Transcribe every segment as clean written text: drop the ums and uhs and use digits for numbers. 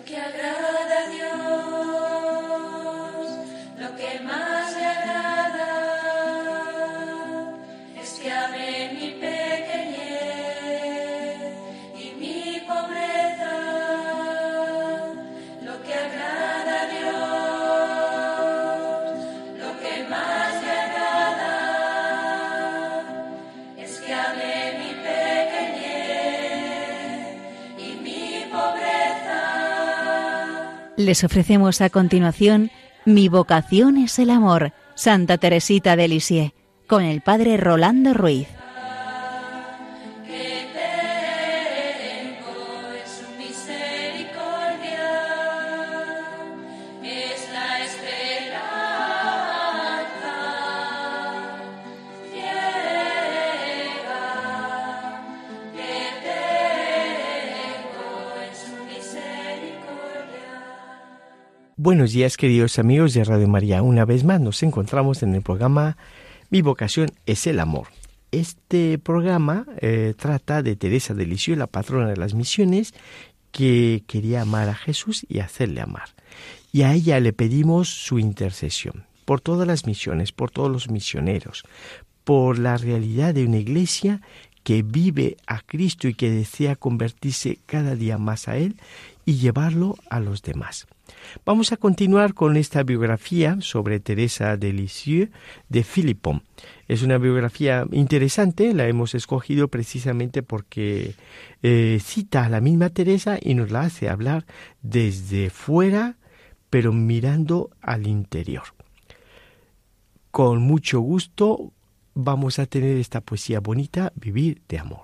que agrada a Dios, lo que más le agrada, es que ame mi pequeñez y mi pobreza. Lo que agrada a Dios, lo que más le agrada, es que ame mi pequeñez y mi pobreza. Les ofrecemos a continuación Mi vocación es el amor, Santa Teresita de Lisieux, con el padre Rolando Ruiz. Que tengo es su misericordia, es la esperanza ciega. Que tengo es su misericordia. Buenos días, queridos amigos de Radio María. Una vez más nos encontramos en el programa Mi vocación es el amor. Este programa trata de Teresa de Lisieux, la patrona de las misiones, que quería amar a Jesús y hacerle amar. Y a ella le pedimos su intercesión por todas las misiones, por todos los misioneros, por la realidad de una iglesia que vive a Cristo y que desea convertirse cada día más a Él y llevarlo a los demás. Vamos a continuar con esta biografía sobre Teresa de Lisieux de Philippon. Es una biografía interesante, la hemos escogido precisamente porque cita a la misma Teresa y nos la hace hablar desde fuera, pero mirando al interior. Con mucho gusto vamos a tener esta poesía bonita, Vivir de amor.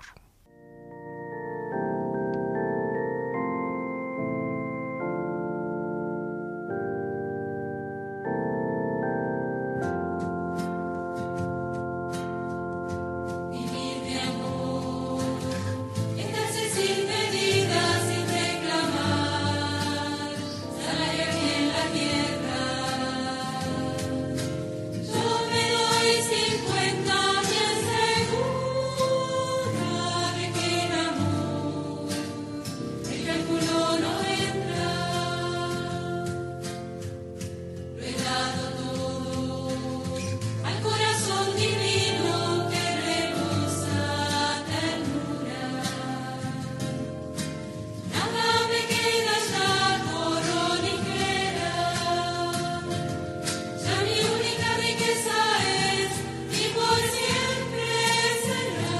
Vivir de amor, estarse sin medida, sin reclamar, salario aquí en la tierra. Yo me doy 50, me asegura de que en amor el cálculo no entra. Lo he dado todo al corazón divino que rebosa ternura. Nada me queda ya por ligera. Ya mi única riqueza es y por siempre será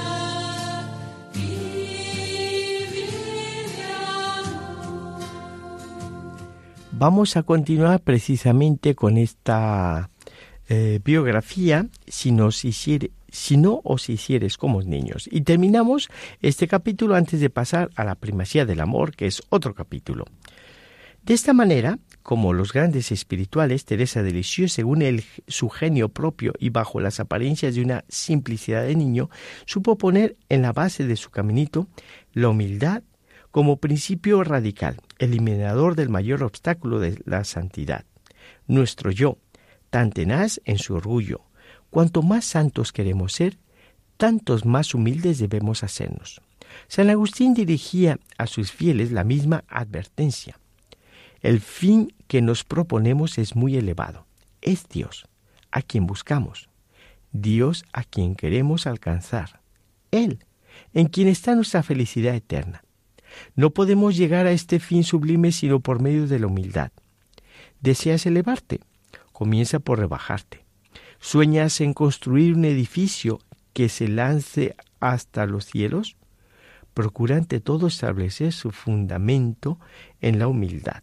vivir de amor. Vamos a continuar precisamente con esta biografía, si no os hicieres como niños. Y terminamos este capítulo antes de pasar a la primacía del amor, que es otro capítulo. De esta manera, como los grandes espirituales, Teresa de Lisieux, según su genio propio y bajo las apariencias de una simplicidad de niño, supo poner en la base de su caminito la humildad como principio radical, eliminador del mayor obstáculo de la santidad. Nuestro yo, tan tenaz en su orgullo, cuanto más santos queremos ser, tantos más humildes debemos hacernos. San Agustín dirigía a sus fieles la misma advertencia. El fin que nos proponemos es muy elevado. Es Dios, a quien buscamos. Dios a quien queremos alcanzar. Él, en quien está nuestra felicidad eterna. No podemos llegar a este fin sublime sino por medio de la humildad. ¿Deseas elevarte? Comienza por rebajarte. ¿Sueñas en construir un edificio que se lance hasta los cielos? Procura ante todo establecer su fundamento en la humildad.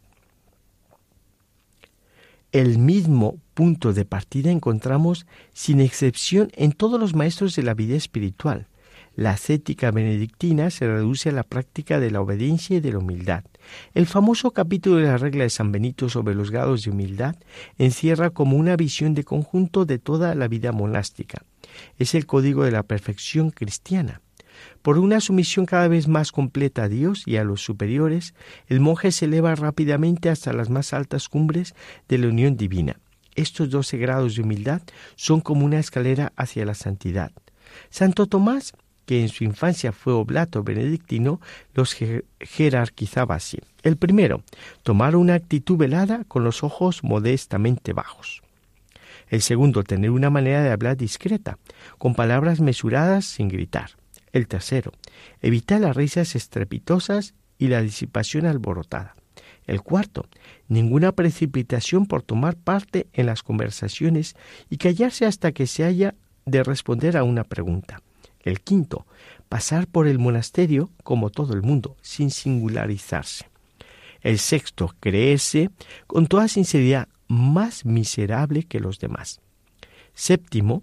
El mismo punto de partida encontramos sin excepción en todos los maestros de la vida espiritual. La ascética benedictina se reduce a la práctica de la obediencia y de la humildad. El famoso capítulo de la regla de San Benito sobre los grados de humildad encierra como una visión de conjunto de toda la vida monástica. Es el código de la perfección cristiana. Por una sumisión cada vez más completa a Dios y a los superiores, el monje se eleva rápidamente hasta las más altas cumbres de la unión divina. Estos 12 grados de humildad son como una escalera hacia la santidad. Santo Tomás que en su infancia fue oblato benedictino, los jerarquizaba así. El primero, tomar una actitud velada con los ojos modestamente bajos. El segundo, tener una manera de hablar discreta, con palabras mesuradas sin gritar. El tercero, evitar las risas estrepitosas y la disipación alborotada. El cuarto, ninguna precipitación por tomar parte en las conversaciones y callarse hasta que se haya de responder a una pregunta. El quinto, pasar por el monasterio como todo el mundo, sin singularizarse. El sexto, creerse con toda sinceridad más miserable que los demás. Séptimo,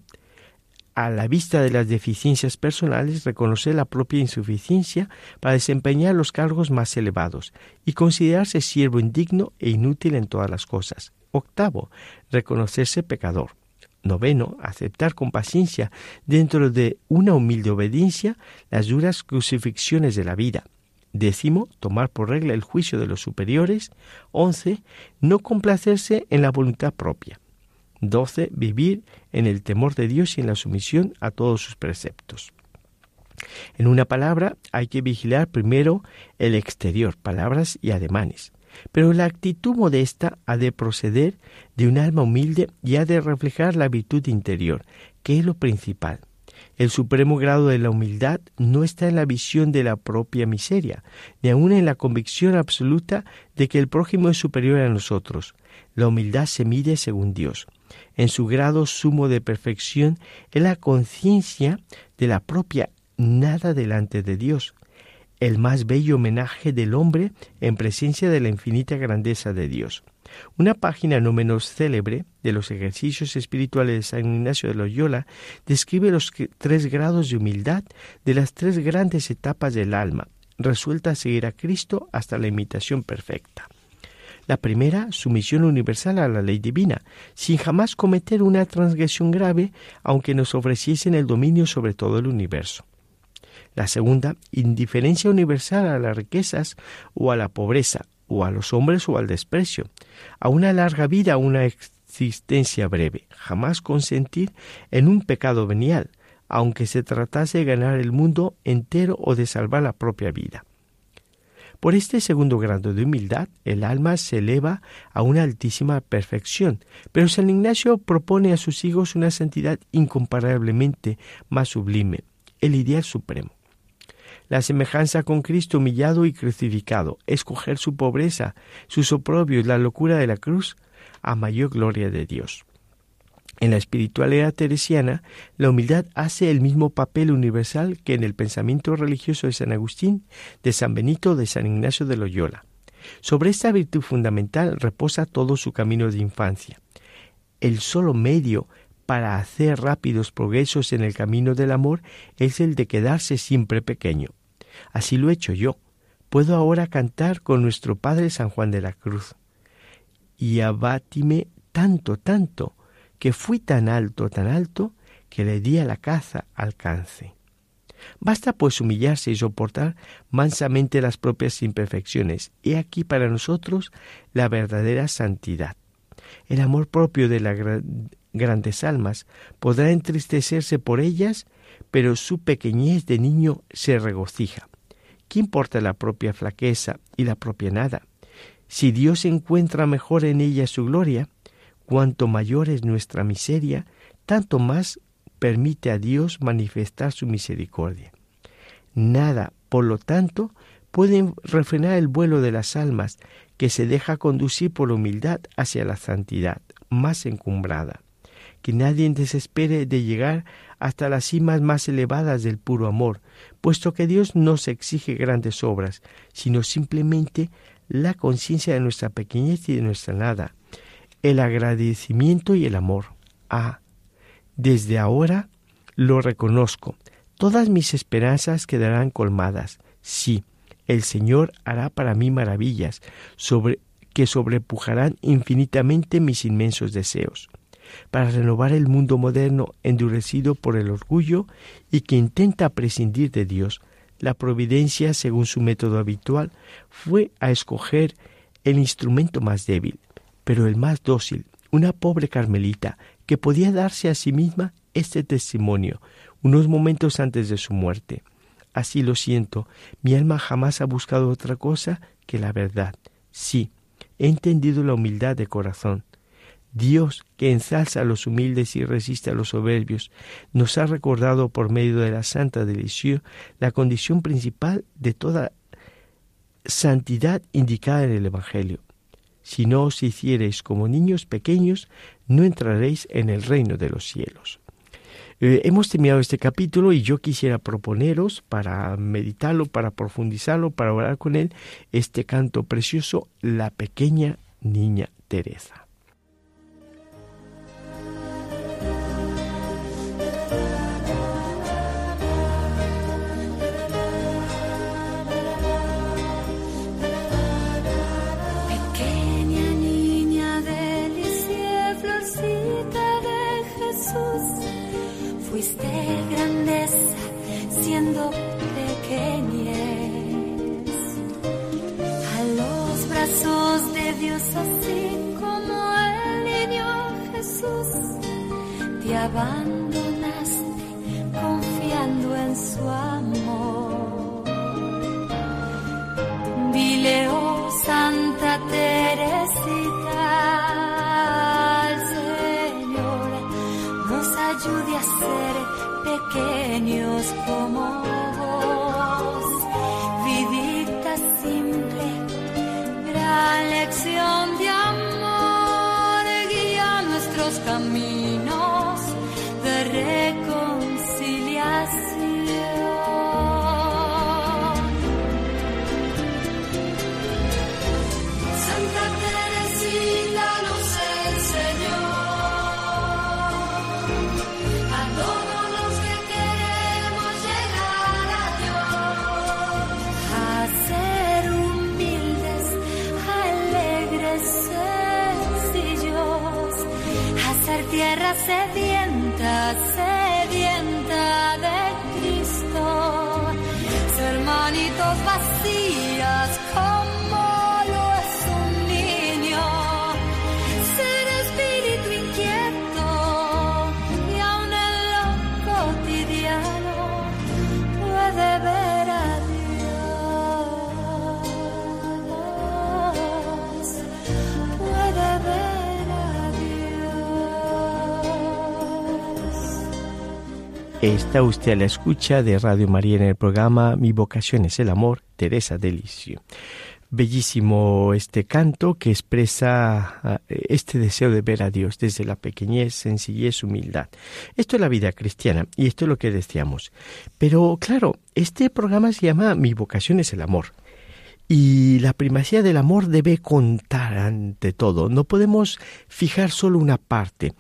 a la vista de las deficiencias personales, reconocer la propia insuficiencia para desempeñar los cargos más elevados y considerarse siervo indigno e inútil en todas las cosas. Octavo, reconocerse pecador. Noveno, aceptar con paciencia, dentro de una humilde obediencia, las duras crucifixiones de la vida. Décimo, tomar por regla el juicio de los superiores. 11, no complacerse en la voluntad propia. 12, vivir en el temor de Dios y en la sumisión a todos sus preceptos. En una palabra, hay que vigilar primero el exterior, palabras y ademanes. Pero la actitud modesta ha de proceder de un alma humilde y ha de reflejar la virtud interior, que es lo principal. El supremo grado de la humildad no está en la visión de la propia miseria, ni aun en la convicción absoluta de que el prójimo es superior a nosotros. La humildad se mide según Dios. En su grado sumo de perfección es la conciencia de la propia nada delante de Dios, el más bello homenaje del hombre en presencia de la infinita grandeza de Dios. Una página no menos célebre de los ejercicios espirituales de San Ignacio de Loyola describe los 3 grados de humildad de las 3 grandes etapas del alma, resuelta a seguir a Cristo hasta la imitación perfecta. La primera, sumisión universal a la ley divina, sin jamás cometer una transgresión grave, aunque nos ofreciesen el dominio sobre todo el universo. La segunda, indiferencia universal a las riquezas o a la pobreza, o a los hombres o al desprecio, a una larga vida o una existencia breve, jamás consentir en un pecado venial, aunque se tratase de ganar el mundo entero o de salvar la propia vida. Por este segundo grado de humildad, el alma se eleva a una altísima perfección, pero San Ignacio propone a sus hijos una santidad incomparablemente más sublime, el ideal supremo. La semejanza con Cristo humillado y crucificado, escoger su pobreza, sus oprobios, la locura de la cruz, a mayor gloria de Dios. En la espiritualidad teresiana, la humildad hace el mismo papel universal que en el pensamiento religioso de San Agustín, de San Benito, de San Ignacio de Loyola. Sobre esta virtud fundamental reposa todo su camino de infancia. El solo medio para hacer rápidos progresos en el camino del amor es el de quedarse siempre pequeño. Así lo he hecho yo. Puedo ahora cantar con nuestro Padre San Juan de la Cruz. Y abátime tanto, tanto, que fui tan alto, que le di a la caza alcance. Basta pues humillarse y soportar mansamente las propias imperfecciones. He aquí para nosotros la verdadera santidad. El amor propio de las grandes almas podrá entristecerse por ellas, pero su pequeñez de niño se regocija. ¿Qué importa la propia flaqueza y la propia nada? Si Dios encuentra mejor en ella su gloria, cuanto mayor es nuestra miseria, tanto más permite a Dios manifestar su misericordia. Nada, por lo tanto, puede refrenar el vuelo de las almas que se deja conducir por la humildad hacia la santidad más encumbrada. Que nadie desespere de llegar hasta las cimas más elevadas del puro amor, puesto que Dios no se exige grandes obras, sino simplemente la conciencia de nuestra pequeñez y de nuestra nada, el agradecimiento y el amor. Desde ahora lo reconozco, todas mis esperanzas quedarán colmadas. Sí, el Señor hará para mí maravillas, que sobrepujarán infinitamente mis inmensos deseos, para renovar el mundo moderno endurecido por el orgullo y que intenta prescindir de Dios. La providencia, según su método habitual, fue a escoger el instrumento más débil, pero el más dócil, una pobre carmelita que podía darse a sí misma este testimonio: unos momentos antes de su muerte. Así lo siento, mi alma jamás ha buscado otra cosa que la verdad. Sí, he entendido la humildad de corazón. Dios, que ensalza a los humildes y resiste a los soberbios, nos ha recordado por medio de la Santa de Lisieux la condición principal de toda santidad indicada en el Evangelio. Si no os hiciereis como niños pequeños, no entraréis en el reino de los cielos. Hemos terminado este capítulo y yo quisiera proponeros, para meditarlo, para profundizarlo, para orar con él, este canto precioso, La pequeña niña Teresa. Fuiste grandeza siendo pequeñez, a los brazos de Dios, así como el niño Jesús, te abandonaste confiando en su amor. Dile, oh Santa Teresita, al Señor nos ayude a ser pequeños como vos. Vidita simple, gran lección de amor, guía nuestros caminos de reconciliación. Santa Teresita nos enseñó a todos los que queremos llegar a Dios, a ser humildes, alegres, sencillos, a ser tierra sedienta, sedienta de Cristo, ser manitos vacías como lo es un niño, ser espíritu inquieto y aún en lo cotidiano puede ver a Dios, puede ver a Dios. Está usted a la escucha de Radio María en el programa Mi vocación es el amor, Teresa de Lisieux. Bellísimo este canto que expresa este deseo de ver a Dios desde la pequeñez, sencillez, humildad. Esto es la vida cristiana y esto es lo que decíamos. Pero claro, este programa se llama Mi vocación es el amor. Y la primacía del amor debe contar ante todo. No podemos fijar solo una parte.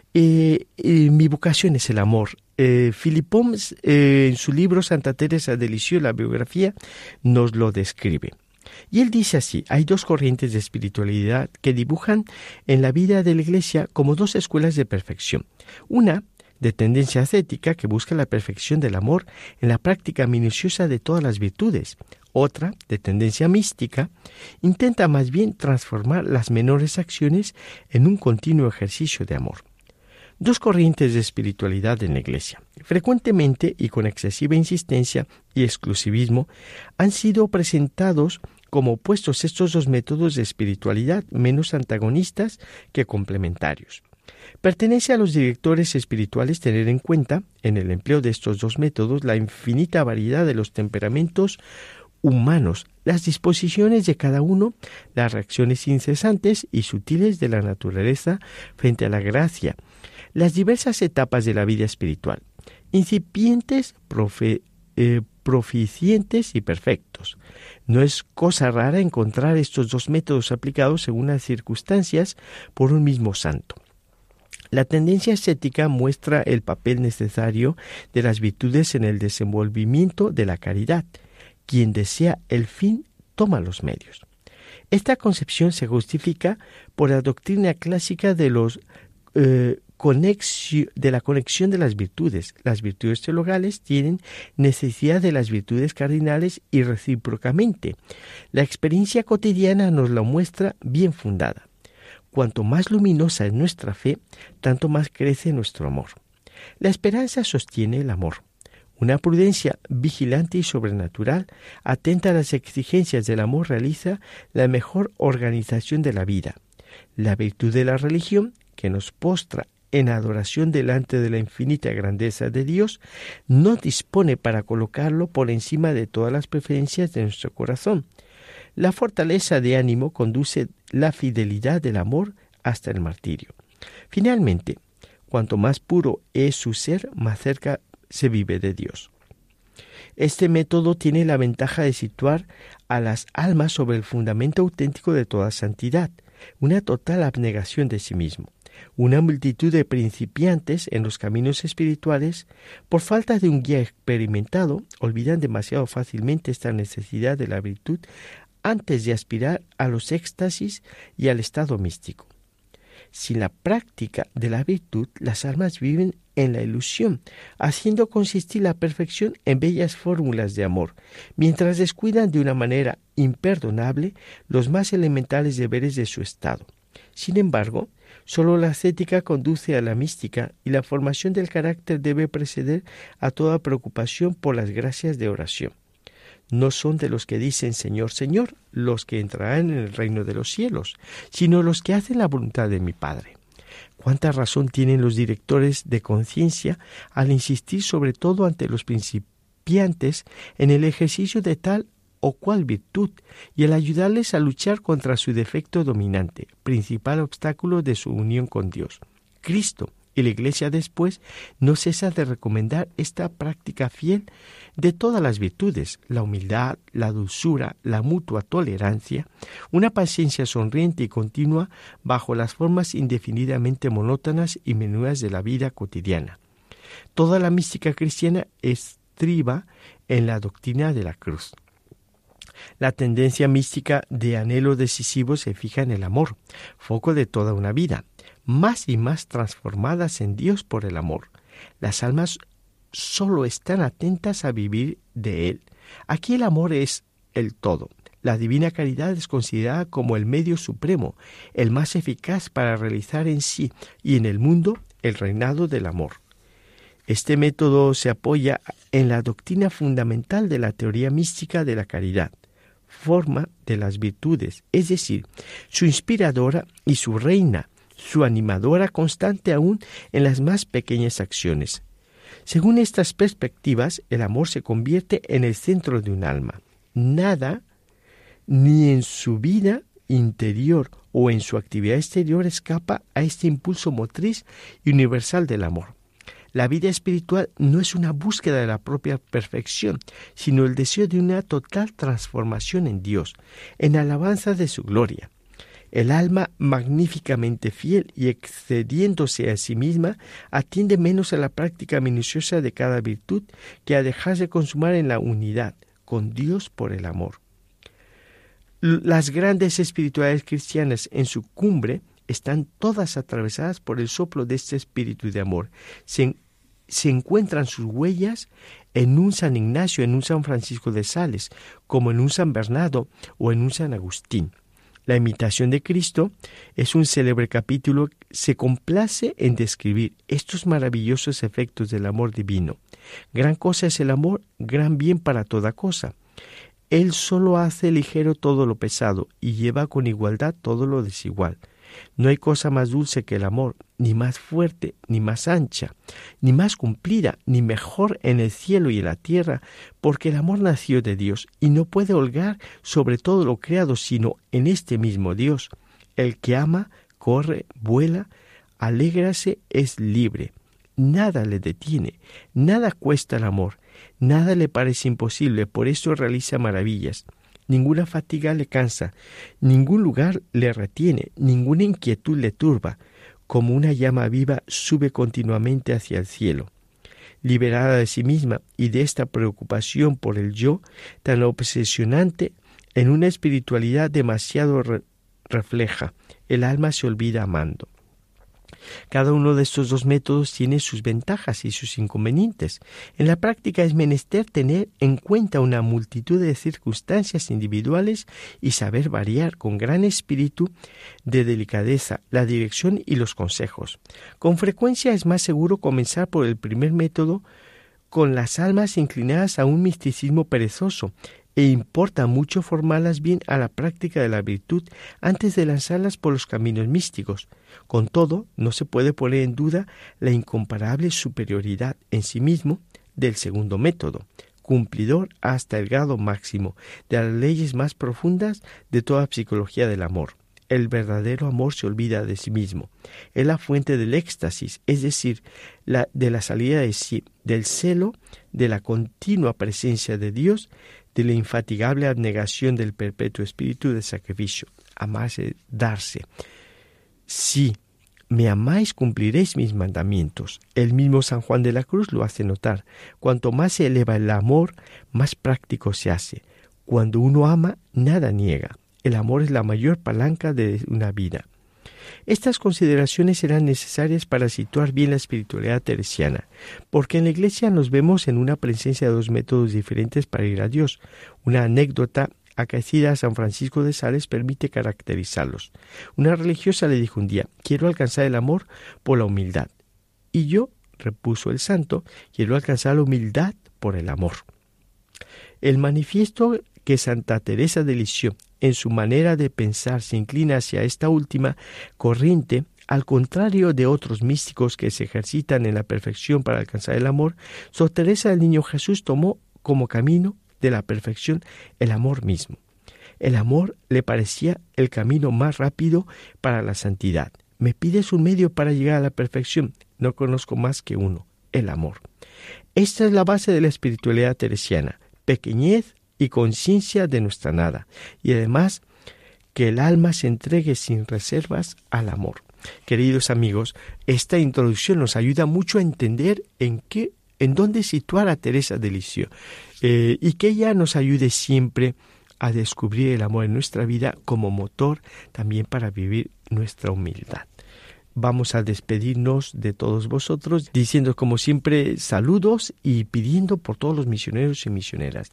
Mi vocación es el amor. Philippe Pons, en su libro Santa Teresa de Lisieux, la biografía, nos lo describe. Y él dice así: hay dos corrientes de espiritualidad que dibujan en la vida de la Iglesia como dos escuelas de perfección. Una de tendencia ascética, que busca la perfección del amor en la práctica minuciosa de todas las virtudes. Otra, de tendencia mística, intenta más bien transformar las menores acciones en un continuo ejercicio de amor. Dos corrientes de espiritualidad en la Iglesia. Frecuentemente y con excesiva insistencia y exclusivismo han sido presentados como opuestos estos dos métodos de espiritualidad, menos antagonistas que complementarios. Pertenece a los directores espirituales tener en cuenta, en el empleo de estos dos métodos, la infinita variedad de los temperamentos humanos, las disposiciones de cada uno, las reacciones incesantes y sutiles de la naturaleza frente a la gracia, las diversas etapas de la vida espiritual, incipientes, proficientes y perfectos. No es cosa rara encontrar estos dos métodos aplicados según las circunstancias por un mismo santo. La tendencia ascética muestra el papel necesario de las virtudes en el desenvolvimiento de la caridad. Quien desea el fin toma los medios. Esta concepción se justifica por la doctrina clásica de la conexión de las virtudes. Las virtudes teologales tienen necesidad de las virtudes cardinales y recíprocamente. La experiencia cotidiana nos la muestra bien fundada. Cuanto más luminosa es nuestra fe, tanto más crece nuestro amor. La esperanza sostiene el amor. Una prudencia vigilante y sobrenatural, atenta a las exigencias del amor, realiza la mejor organización de la vida. La virtud de la religión, que nos postra en adoración delante de la infinita grandeza de Dios, nos dispone para colocarlo por encima de todas las preferencias de nuestro corazón. La fortaleza de ánimo conduce la fidelidad del amor hasta el martirio. Finalmente, cuanto más puro es su ser, más cerca se vive de Dios. Este método tiene la ventaja de situar a las almas sobre el fundamento auténtico de toda santidad, una total abnegación de sí mismo. Una multitud de principiantes en los caminos espirituales, por falta de un guía experimentado, olvidan demasiado fácilmente esta necesidad de la virtud antes de aspirar a los éxtasis y al estado místico. Sin la práctica de la virtud, las almas viven en la ilusión, haciendo consistir la perfección en bellas fórmulas de amor, mientras descuidan de una manera imperdonable los más elementales deberes de su estado. Sin embargo, solo la ascética conduce a la mística y la formación del carácter debe preceder a toda preocupación por las gracias de oración. No son de los que dicen Señor, Señor, los que entrarán en el reino de los cielos, sino los que hacen la voluntad de mi Padre. ¿Cuánta razón tienen los directores de conciencia al insistir sobre todo ante los principiantes en el ejercicio de tal o cual virtud y al ayudarles a luchar contra su defecto dominante, principal obstáculo de su unión con Dios? Cristo y la Iglesia después no cesa de recomendar esta práctica fiel de todas las virtudes: la humildad, la dulzura, la mutua tolerancia, una paciencia sonriente y continua bajo las formas indefinidamente monótonas y menudas de la vida cotidiana. Toda la mística cristiana estriba en la doctrina de la cruz. La tendencia mística de anhelo decisivo se fija en el amor, foco de toda una vida, más y más transformadas en Dios por el amor. Las almas solo están atentas a vivir de Él. Aquí el amor es el todo. La divina caridad es considerada como el medio supremo, el más eficaz para realizar en sí y en el mundo el reinado del amor. Este método se apoya en la doctrina fundamental de la teoría mística de la caridad, forma de las virtudes, es decir, su inspiradora y su reina, su animadora constante aún en las más pequeñas acciones. Según estas perspectivas, el amor se convierte en el centro de un alma. Nada, ni en su vida interior o en su actividad exterior, escapa a este impulso motriz y universal del amor. La vida espiritual no es una búsqueda de la propia perfección, sino el deseo de una total transformación en Dios, en alabanza de su gloria. El alma, magníficamente fiel y excediéndose a sí misma, atiende menos a la práctica minuciosa de cada virtud que a dejarse consumar en la unidad con Dios por el amor. Las grandes espiritualidades cristianas en su cumbre están todas atravesadas por el soplo de este espíritu de amor. Se encuentran sus huellas en un San Ignacio, en un San Francisco de Sales, como en un San Bernardo o en un San Agustín. La imitación de Cristo es un célebre capítulo que se complace en describir estos maravillosos efectos del amor divino. Gran cosa es el amor, gran bien para toda cosa. Él solo hace ligero todo lo pesado y lleva con igualdad todo lo desigual. No hay cosa más dulce que el amor, ni más fuerte, ni más ancha, ni más cumplida, ni mejor en el cielo y en la tierra, porque el amor nació de Dios y no puede holgar sobre todo lo creado, sino en este mismo Dios. El que ama, corre, vuela, alégrase, es libre. Nada le detiene, nada cuesta el amor, nada le parece imposible, por eso realiza maravillas. Ninguna fatiga le cansa, ningún lugar le retiene, ninguna inquietud le turba. Como una llama viva sube continuamente hacia el cielo. Liberada de sí misma y de esta preocupación por el yo tan obsesionante, en una espiritualidad demasiado refleja, el alma se olvida amando. Cada uno de estos dos métodos tiene sus ventajas y sus inconvenientes. En la práctica es menester tener en cuenta una multitud de circunstancias individuales y saber variar con gran espíritu de delicadeza la dirección y los consejos. Con frecuencia es más seguro comenzar por el primer método con las almas inclinadas a un misticismo perezoso, e importa mucho formarlas bien a la práctica de la virtud antes de lanzarlas por los caminos místicos. Con todo, no se puede poner en duda la incomparable superioridad en sí mismo del segundo método, cumplidor hasta el grado máximo de las leyes más profundas de toda psicología del amor. El verdadero amor se olvida de sí mismo. Es la fuente del éxtasis, es decir, de la salida de sí, del celo, de la continua presencia de Dios, de la infatigable abnegación del perpetuo espíritu de sacrificio. Amarse, darse. Si me amáis, cumpliréis mis mandamientos. El mismo San Juan de la Cruz lo hace notar. Cuanto más se eleva el amor, más práctico se hace. Cuando uno ama, nada niega. El amor es la mayor palanca de una vida. Estas consideraciones serán necesarias para situar bien la espiritualidad teresiana, porque en la Iglesia nos vemos en una presencia de dos métodos diferentes para ir a Dios. Una anécdota acaecida a San Francisco de Sales permite caracterizarlos. Una religiosa le dijo un día: quiero alcanzar el amor por la humildad. Y yo, repuso el santo, quiero alcanzar la humildad por el amor. El manifiesto que Santa Teresa de Lisieux, en su manera de pensar, se inclina hacia esta última corriente, al contrario de otros místicos que se ejercitan en la perfección para alcanzar el amor. Sor Teresa del Niño Jesús tomó como camino de la perfección el amor mismo. El amor le parecía el camino más rápido para la santidad. Me pides un medio para llegar a la perfección. No conozco más que uno: el amor. Esta es la base de la espiritualidad teresiana: pequeñez y conciencia de nuestra nada, y además que el alma se entregue sin reservas al amor. Queridos amigos, esta introducción nos ayuda mucho a entender en dónde situar a Teresa de Lisieux, y que ella nos ayude siempre a descubrir el amor en nuestra vida como motor también para vivir nuestra humildad. Vamos a despedirnos de todos vosotros diciendo, como siempre, saludos y pidiendo por todos los misioneros y misioneras.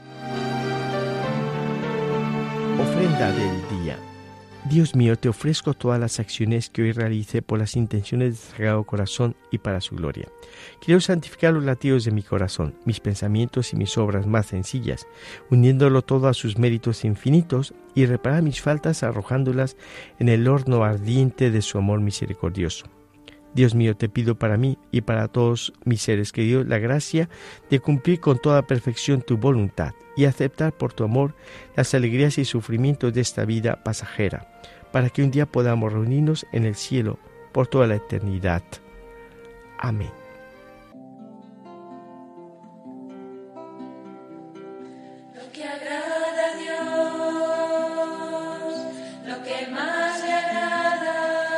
Ofrenda del día. Dios mío, te ofrezco todas las acciones que hoy realicé por las intenciones de Sagrado Corazón y para su gloria. Quiero santificar los latidos de mi corazón, mis pensamientos y mis obras más sencillas, uniéndolo todo a sus méritos infinitos, y reparar mis faltas arrojándolas en el horno ardiente de su amor misericordioso. Dios mío, te pido para mí y para todos mis seres queridos la gracia de cumplir con toda perfección tu voluntad y aceptar por tu amor las alegrías y sufrimientos de esta vida pasajera, para que un día podamos reunirnos en el cielo por toda la eternidad. Amén. Lo que agrada a Dios, lo que más le agrada,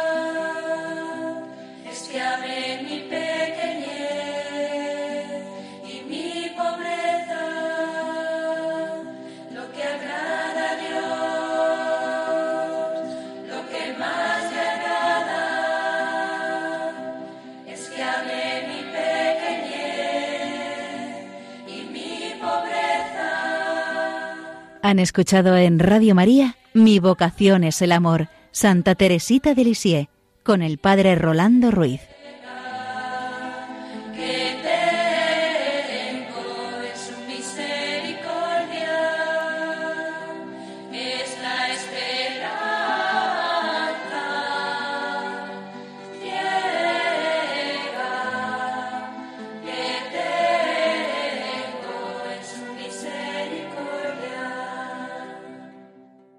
es que ame mi pequeñez y mi pobreza. Lo que agrada a Dios, lo que más le agrada, es que ame mi pequeñez y mi pobreza. Han escuchado en Radio María Mi vocación es el amor, Santa Teresita de Lisieux, con el Padre Rolando Ruiz.